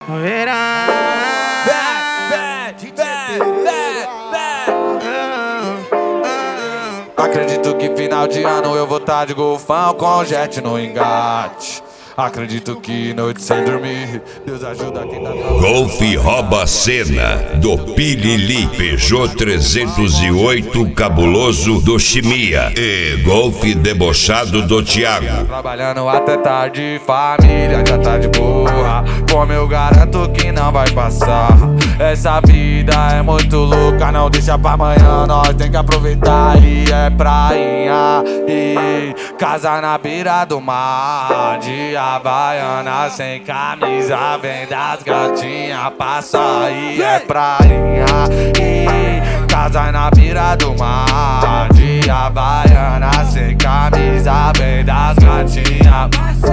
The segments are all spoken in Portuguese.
Acredito que final de ano eu vou tá de golfão com jet no engate. Acredito que noite sem dormir, Deus ajuda quem tá trabalhando. Golf rouba a cena do Pilili Peugeot 308 cabuloso do Chimia e Golf debochado do Thiago. Trabalhando até tarde, família já tá de boa. Como eu garanto que não vai passar. Essa vida é muito louca, não deixa pra amanhã. Nós tem que aproveitar e é prainha e casa na beira do mar. De Havaiana sem camisa, vem das gatinhas passa e é prainha e casa na beira do mar. De Havaiana sem camisa, vem das gatinhas.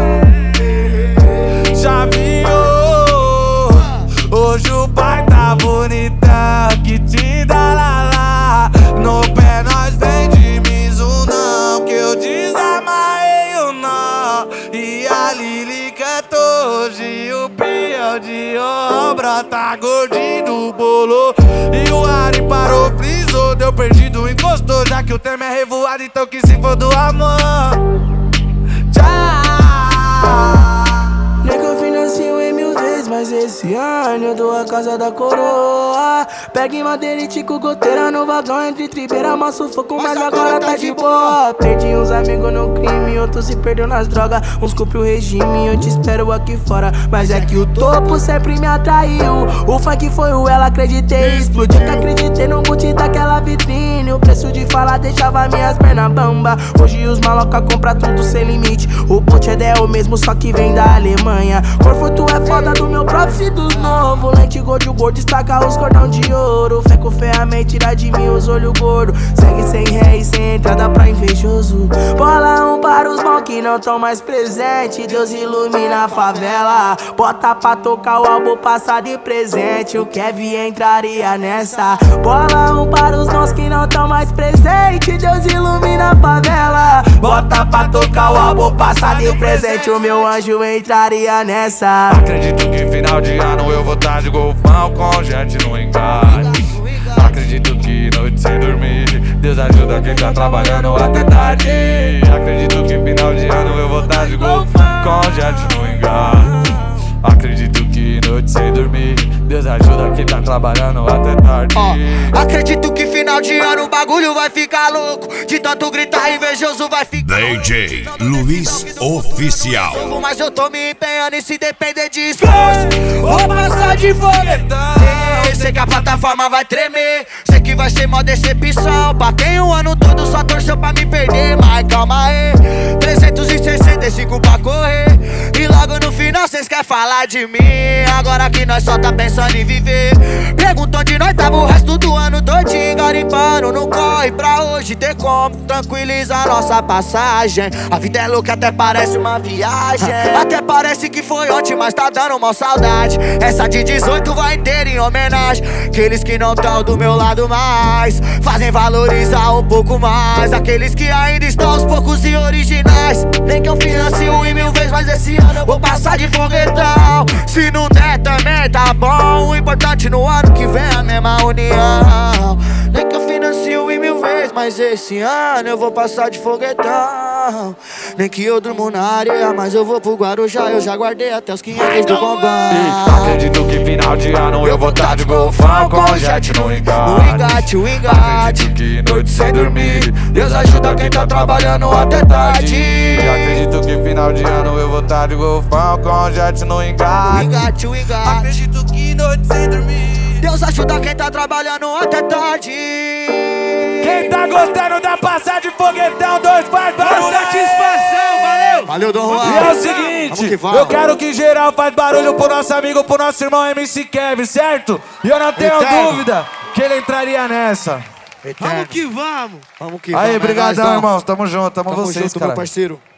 Já viu? Hoje o pai tá bonitão, que te dá lá. No pé nós vem de Mizunão, que eu desamarrei o nó. E a Lili cantou hoje, o Pião de obra tá gordinho do bolo. E o Ari parou, frisou, deu perdido, encostou. Já que o tema é revoado, então que se for do amor. Tchau. Mas esse ano eu dou a casa da coroa. Pega em madeirite com goteira no vagão entre tribeira, amasso foco, mas agora tá de boa. Perdi uns amigos no crime, outros se perdeu nas drogas. Uns cumpriu o regime, eu te espero aqui fora. Mas é que o topo sempre me atraiu. O funk foi o ela, acreditei. Explodiu que acreditei no boot daquela vitrine. O preço de falar deixava minhas pernas bamba. Hoje os maloca compra tudo sem limite. O boot é o mesmo, só que vem da Alemanha. Conforto é foda do meu prof dos novo. Lente gold, o gordo destaca os cordão de ouro. Fé com ferramenta, tira de mim os olhos gordos. Segue sem ré e sem entrada pra invejoso. Bola um para os mal que não tão mais presente. Deus ilumina a favela. Bota pra tocar o álbum passar de presente. O Kevin entraria nessa. Bola um para os nós que não tão mais presente. Deus ilumina a favela. Bota pra tocar o álbum passar de presente. O meu anjo entraria nessa. Acredito que final de ano eu vou tá de golfão com jet no engate. Acredito que noite sem dormir, Deus ajuda quem tá trabalhando até tarde. Acredito que final de ano eu vou tá de golfão com jet no engate. Acredito que noite sem dormir, Deus ajuda quem tá trabalhando até tarde. Acredito que final de ano o bagulho vai ficar louco. De tanto gritar invejoso vai ficar DJ Luiz Oficial. Mas eu tô me empenhando e se depender de esforço vou passar de foguetão. Sei que a plataforma vai tremer, sei que vai ser mó decepção pra quem o ano todo só torceu pra me perder. Mas calma aí, 365 pra correr. E logo no final cês querem falar de mim. Agora que nós só tá pensando em viver. Pergunta onde nós tava o resto do ano todinho. Garimpando no corre pra hoje ter como tranquilizar nossa passagem. A vida é louca, até parece uma viagem. Até parece que foi ontem, mas tá dando mal saudade. Essa de 18 vai inteira em homenagem. Aqueles que não tão do meu lado mais fazem valorizar um pouco mais aqueles que ainda estão aos poucos e originais. Nem que eu financio em 1000 vezes, mas esse ano eu vou passar de foguetão. Se não der também tá bom. O importante no ano que vem é a mesma união. Nem que eu financio em 1000 vezes, mas esse ano eu vou passar de foguetão. Nem que eu durmo na areia, mas eu vou pro Guarujá. Eu já guardei até os 500 do Combão. Acredito que final de ano eu vou tá de golfão com jet no engate. Acredito que noite sem dormir, Deus ajuda quem tá trabalhando até tarde. Acredito que final de ano eu vou tá de golfão com jet no engate. Acredito que noite sem dormir, Deus ajuda quem tá trabalhando até tarde. Quem tá gostando da passar de foguetão, dois faz barulho. Satisfação, valeu! Valeu, Dom Juan. E é o seguinte, vamos. eu quero que geral faz barulho pro nosso amigo, pro nosso irmão MC Kevin, certo? E eu não tenho dúvida que ele entraria nessa. Vamos que vamos! Vamos que Aí, vamos. brigadão, irmãos. Tamo junto, tamo vocês, junto, cara. meu parceiro.